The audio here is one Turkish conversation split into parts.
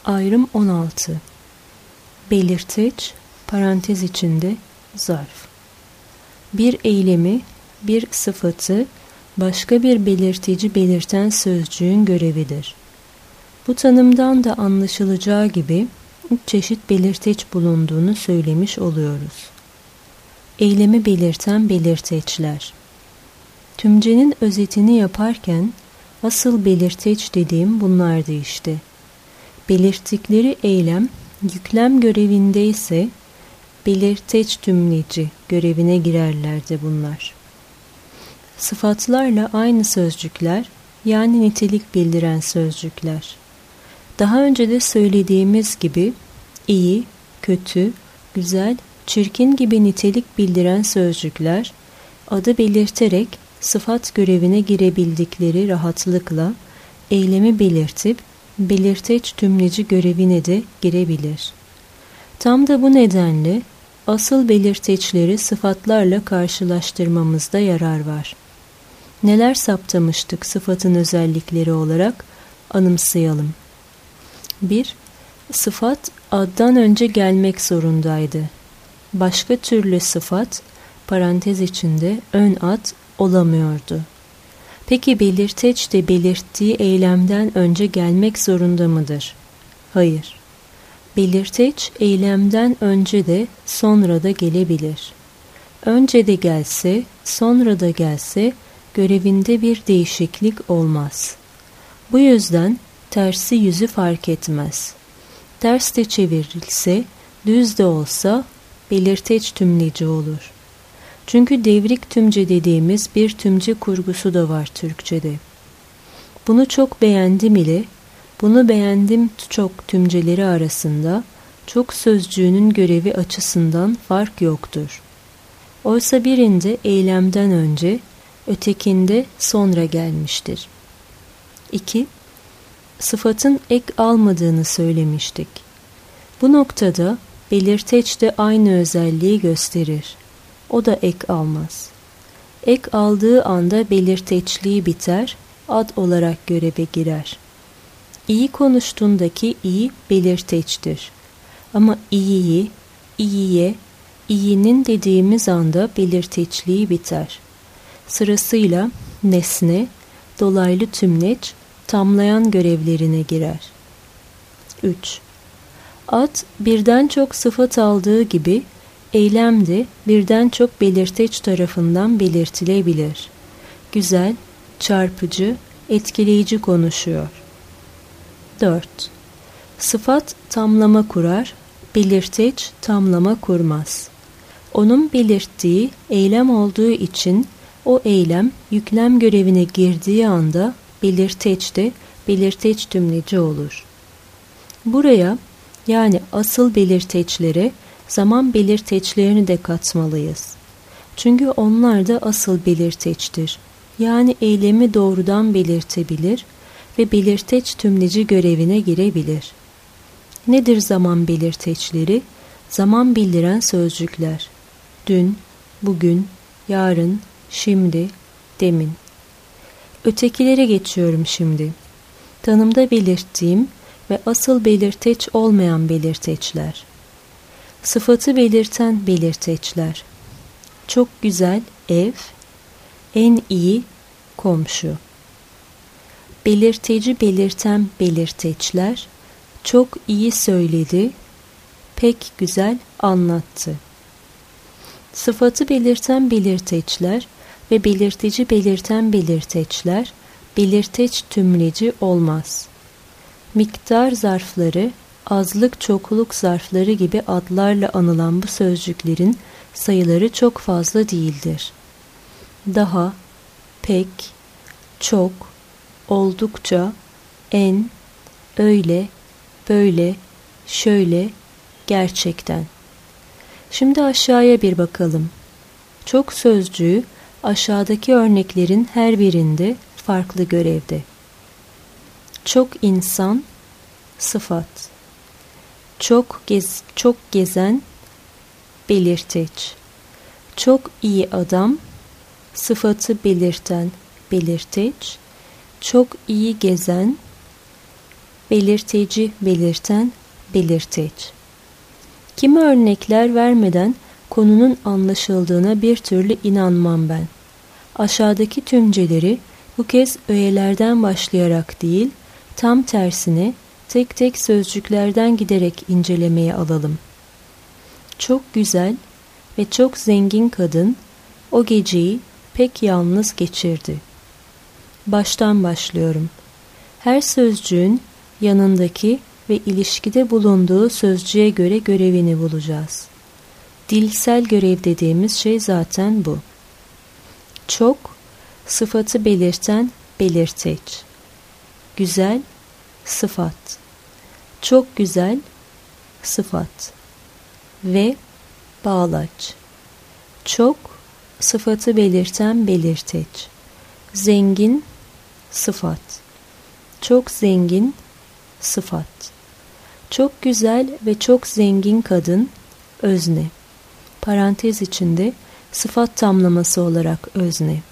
Ayrım 16. Belirteç, parantez içinde zarf. Bir eylemi, bir sıfatı başka bir belirtici belirten sözcüğün görevidir. Bu tanımdan da anlaşılacağı gibi 3 çeşit belirteç bulunduğunu söylemiş oluyoruz. Eylemi belirten belirteçler. Tümcenin özetini yaparken asıl belirteç dediğim bunlardı işte. Belirttikleri eylem yüklem görevindeyse belirteç tümleci görevine girerlerdi bunlar. Sıfatlarla aynı sözcükler, yani nitelik bildiren sözcükler. Daha önce de söylediğimiz gibi iyi, kötü, güzel, çirkin gibi nitelik bildiren sözcükler adı belirterek sıfat görevine girebildikleri rahatlıkla eylemi belirtip belirteç tümleci görevine de girebilir. Tam da bu nedenle asıl belirteçleri sıfatlarla karşılaştırmamızda yarar var. Neler saptamıştık sıfatın özellikleri olarak anımsayalım. 1. Sıfat addan önce gelmek zorundaydı. Başka türlü sıfat, parantez içinde ön ad olamıyordu. Peki belirteç de belirttiği eylemden önce gelmek zorunda mıdır? Hayır. Belirteç eylemden önce de sonra da gelebilir. Önce de gelse, sonra da gelse görevinde bir değişiklik olmaz. Bu yüzden tersi yüzü fark etmez. Ters de çevrilse, düz de olsa belirteç tümleci olur. Çünkü devrik tümce dediğimiz bir tümce kurgusu da var Türkçe'de. Bunu çok beğendim ile bunu beğendim çok tümceleri arasında çok sözcüğünün görevi açısından fark yoktur. Oysa birinde eylemden önce, ötekinde sonra gelmiştir. 2. Sıfatın ek almadığını söylemiştik. Bu noktada belirteç de aynı özelliği gösterir. O da ek almaz. Ek aldığı anda belirteçliği biter, ad olarak göreve girer. İyi konuştuğundaki iyi belirteçtir. Ama iyiyi, iyiye, iyinin dediğimiz anda belirteçliği biter. Sırasıyla nesne, dolaylı tümleç, tamlayan görevlerine girer. 3. Ad birden çok sıfat aldığı gibi eylem de birden çok belirteç tarafından belirtilebilir. Güzel, çarpıcı, etkileyici konuşuyor. 4. Sıfat tamlama kurar, belirteç tamlama kurmaz. Onun belirttiği eylem olduğu için o eylem yüklem görevine girdiği anda belirteç de belirteç tümleci olur. Buraya yani asıl belirteçlere zaman belirteçlerini de katmalıyız. Çünkü onlar da asıl belirteçtir. Yani eylemi doğrudan belirtebilir ve belirteç tümleci görevine girebilir. Nedir zaman belirteçleri? Zaman bildiren sözcükler. Dün, bugün, yarın, şimdi, demin. Ötekilere geçiyorum şimdi. Tanımda belirttiğim ve asıl belirteç olmayan belirteçler. Sıfatı belirten belirteçler. Çok güzel ev, en iyi komşu. Belirteci belirten belirteçler. Çok iyi söyledi, pek güzel anlattı. Sıfatı belirten belirteçler ve belirtici belirten belirteçler belirteç tümleci olmaz. Miktar zarfları, azlık çokluk zarfları gibi adlarla anılan bu sözcüklerin sayıları çok fazla değildir. Daha, pek, çok, oldukça, en, öyle, böyle, şöyle, gerçekten. Şimdi aşağıya bir bakalım. Çok sözcüğü aşağıdaki örneklerin her birinde farklı görevde. Çok insan, sıfat. Çok gezen, belirteç. Çok iyi adam, sıfatı belirten belirteç. Çok iyi gezen, belirteci, belirten, belirteç. Kimi örnekler vermeden konunun anlaşıldığına bir türlü inanmam ben. Aşağıdaki tümceleri bu kez öğelerden başlayarak değil, tam tersine tek tek sözcüklerden giderek incelemeye alalım. Çok güzel ve çok zengin kadın o geceyi pek yalnız geçirdi. Baştan başlıyorum. Her sözcüğün yanındaki ve ilişkide bulunduğu sözcüğe göre görevini bulacağız. Dilsel görev dediğimiz şey zaten bu. Çok, sıfatı belirten belirteç. Güzel, sıfat. Çok güzel, sıfat. Ve bağlaç. Çok, sıfatı belirten belirteç. Zengin, sıfat. Çok zengin, sıfat. Çok güzel ve çok zengin kadın, özne. Parantez içinde sıfat tamlaması olarak özne.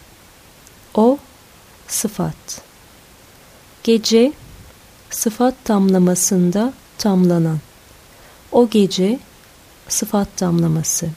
O, sıfat. Gece, sıfat tamlamasında tamlanan. O gece, sıfat tamlaması.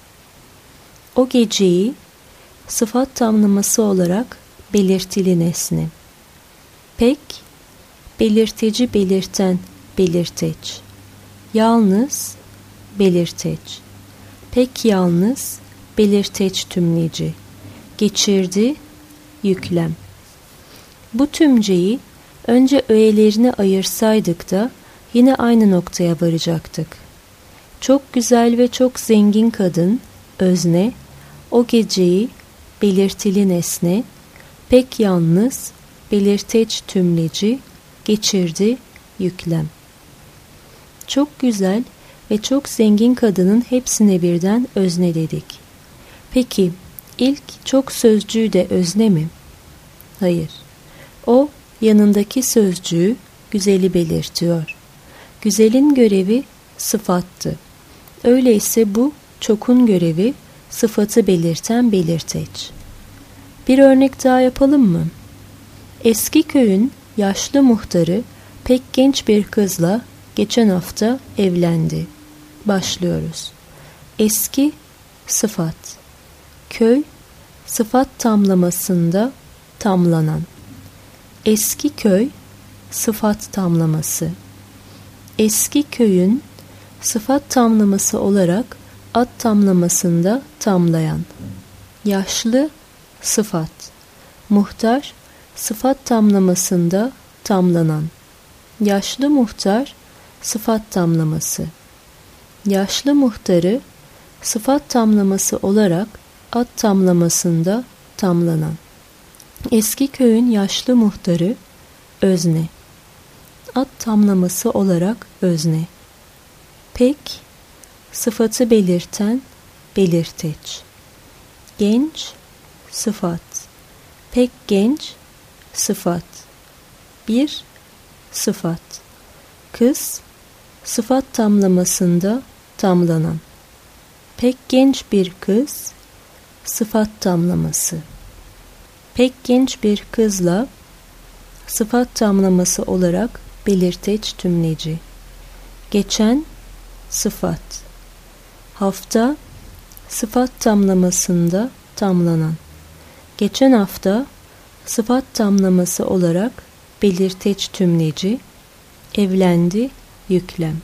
O geceyi, sıfat tamlaması olarak belirtili nesne. Pek, belirteci belirten belirteç. Yalnız, belirteç. Pek yalnız, belirteç tümleci. Geçirdi, yüklem. Bu tümceyi önce öğelerine ayırsaydık da yine aynı noktaya varacaktık. Çok güzel ve çok zengin kadın, özne, o geceyi, belirtili nesne, pek yalnız, belirteç tümleci, geçirdi, yüklem. Çok güzel ve çok zengin kadının hepsine birden özne dedik. Peki, ilk çok sözcüğü de özne mi? Hayır. O, yanındaki sözcüğü, güzeli belirtiyor. Güzelin görevi sıfattı. Öyleyse bu, çokun görevi, sıfatı belirten belirteç. Bir örnek daha yapalım mı? Eski köyün yaşlı muhtarı pek genç bir kızla geçen hafta evlendi. Başlıyoruz. Eski, sıfat. Köy, sıfat tamlamasında tamlanan. Eski köy, sıfat tamlaması. Eski köyün, sıfat tamlaması olarak ad tamlamasında tamlayan. Yaşlı, sıfat. Muhtar, sıfat tamlamasında tamlanan. Yaşlı muhtar, sıfat tamlaması. Yaşlı muhtarı, sıfat tamlaması olarak ad tamlamasında tamlanan. Eski köyün yaşlı muhtarı, özne. Ad tamlaması olarak özne. Pek, sıfatı belirten belirteç. Genç, sıfat. Pek genç, sıfat. Bir, sıfat. Kız, sıfat tamlamasında tamlanan. Pek genç bir kız, sıfat tamlaması. Pek genç bir kızla sıfat tamlaması olarak belirteç tümleci. Geçen, sıfat. Hafta, sıfat tamlamasında tamlanan. Geçen hafta, sıfat tamlaması olarak belirteç tümleci. Evlendi, yüklem.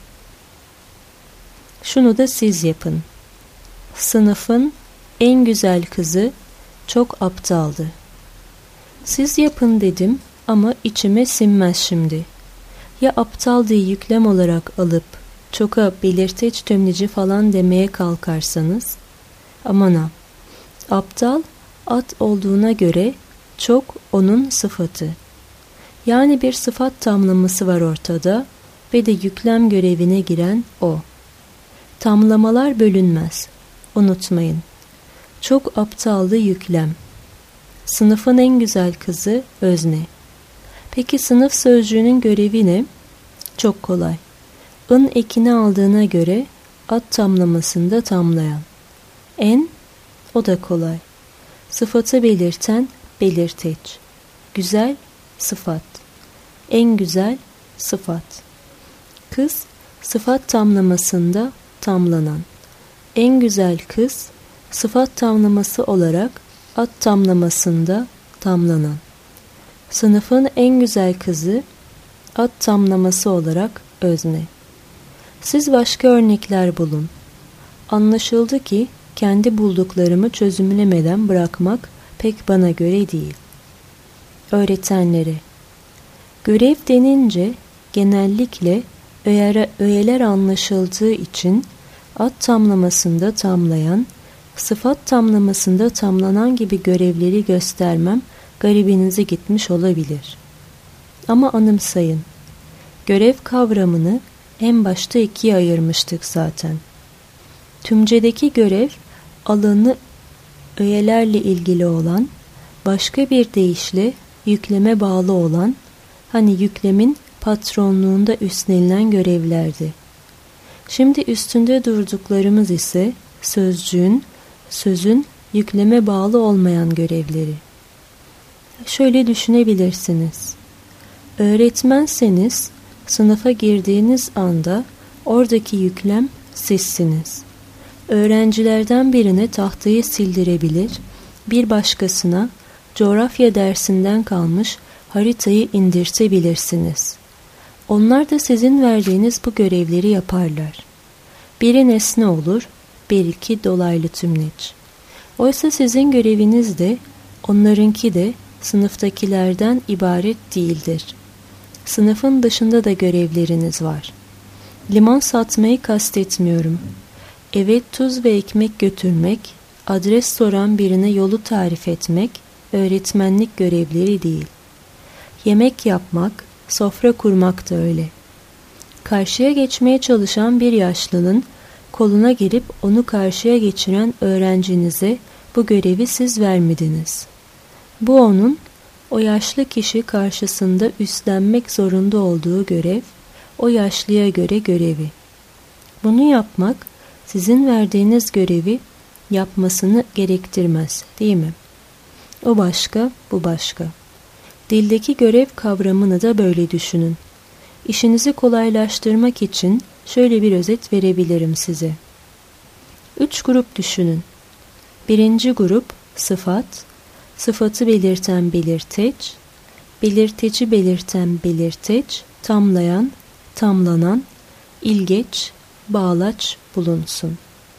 Şunu da siz yapın. Sınıfın en güzel kızı çok aptaldı. Siz yapın dedim ama içime sinmez şimdi. Ya aptal diye yüklem olarak alıp çoka belirteç tümleci falan demeye kalkarsanız, aman ha, aptal ad olduğuna göre çok onun sıfatı. Yani bir sıfat tamlaması var ortada ve de yüklem görevine giren o. Tamlamalar bölünmez. Unutmayın. Çok aptaldı yüklem. Sınıfın en güzel kızı özne. Peki sınıf sözcüğünün görevi ne? Çok kolay. ın ekini aldığına göre ad tamlamasında tamlayan. En, o da kolay. Sıfatı belirten belirteç. Güzel, sıfat. En güzel, sıfat. Kız, sıfat tamlamasında tamlanan. En güzel kız, sıfat tamlaması olarak ad tamlamasında tamlanan. Sınıfın en güzel kızı, ad tamlaması olarak özne. Siz başka örnekler bulun. Anlaşıldı ki kendi bulduklarımı çözümlemeden bırakmak pek bana göre değil. Öğretenlere. Görev denince genellikle öğeler anlaşıldığı için ad tamlamasında tamlayan, sıfat tamlamasında tamlanan gibi görevleri göstermem garibinize gitmiş olabilir. Ama anımsayın, görev kavramını en başta ikiye ayırmıştık zaten. Tümcedeki görev, alanı öğelerle ilgili olan, başka bir deyişle yükleme bağlı olan, hani yüklemin patronluğunda üstlenilen görevlerdi. Şimdi üstünde durduklarımız ise sözün yükleme bağlı olmayan görevleri. Şöyle düşünebilirsiniz. Öğretmenseniz sınıfa girdiğiniz anda oradaki yüklem sizsiniz. Öğrencilerden birine tahtayı sildirebilir, bir başkasına coğrafya dersinden kalmış haritayı indirtebilirsiniz. Onlar da sizin verdiğiniz bu görevleri yaparlar. Biri nesne olur, belki dolaylı tümleç. Oysa sizin göreviniz de, onlarınki de sınıftakilerden ibaret değildir. Sınıfın dışında da görevleriniz var. Limon satmayı kastetmiyorum. Eve tuz ve ekmek götürmek, adres soran birine yolu tarif etmek, öğretmenlik görevleri değil. Yemek yapmak, sofra kurmak da öyle. Karşıya geçmeye çalışan bir yaşlının koluna girip onu karşıya geçiren öğrencinize bu görevi siz vermediniz. Bu onun, o yaşlı kişi karşısında üstlenmek zorunda olduğu görev, o yaşlıya göre görevi. Bunu yapmak, sizin verdiğiniz görevi yapmasını gerektirmez, değil mi? O başka, bu başka. Dildeki görev kavramını da böyle düşünün. İşinizi kolaylaştırmak için şöyle bir özet verebilirim size. 3 grup düşünün. Birinci grup sıfat, sıfatı belirten belirteç, belirteci belirten belirteç, tamlayan, tamlanan, ilgeç, bağlaç bulunsun.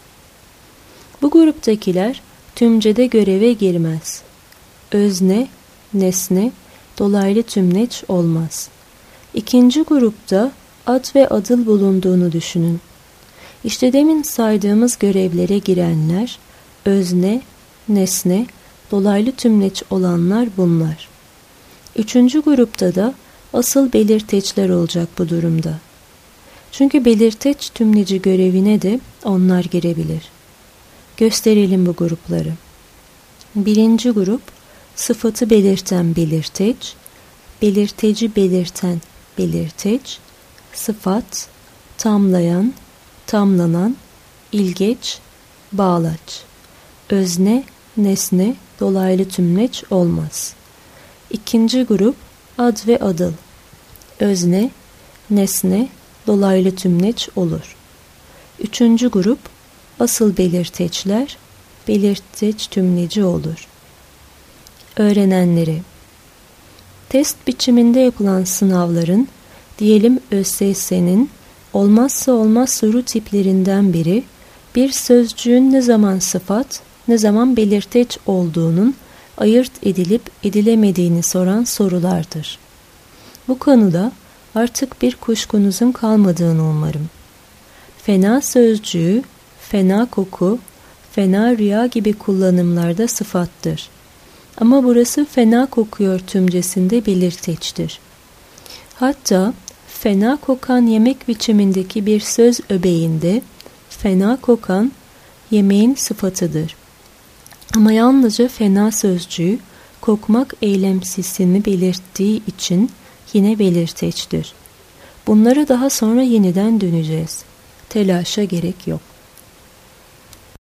Bu gruptakiler tümcede göreve girmez. Özne, nesne, dolaylı tümleç olmaz. İkinci grupta ad ve adıl bulunduğunu düşünün. İşte demin saydığımız görevlere girenler, özne, nesne, dolaylı tümleç olanlar bunlar. Üçüncü grupta da asıl belirteçler olacak bu durumda. Çünkü belirteç tümleci görevine de onlar girebilir. Gösterelim bu grupları. Birinci grup, sıfatı belirten belirteç, belirteci belirten belirteç, sıfat, tamlayan, tamlanan, ilgeç, bağlaç. Özne, nesne, dolaylı tümleç olmaz. İkinci grup, ad ve adıl. Özne, nesne, dolaylı tümleç olur. Üçüncü grup, asıl belirteçler, belirteç tümleci olur. Öğrenenleri. Test biçiminde yapılan sınavların, diyelim ÖSS'nin olmazsa olmaz soru tiplerinden biri, bir sözcüğün ne zaman sıfat, ne zaman belirteç olduğunun ayırt edilip edilemediğini soran sorulardır. Bu konuda artık bir kuşkunuzun kalmadığını umarım. Fena sözcüğü, fena koku, fena rüya gibi kullanımlarda sıfattır. Ama burası fena kokuyor tümcesinde belirteçtir. Hatta fena kokan yemek biçimindeki bir söz öbeğinde fena kokan yemeğin sıfatıdır. Ama yalnızca fena sözcüğü kokmak eylemsizliğini belirttiği için yine belirteçtir. Bunlara daha sonra yeniden döneceğiz. Telaşa gerek yok.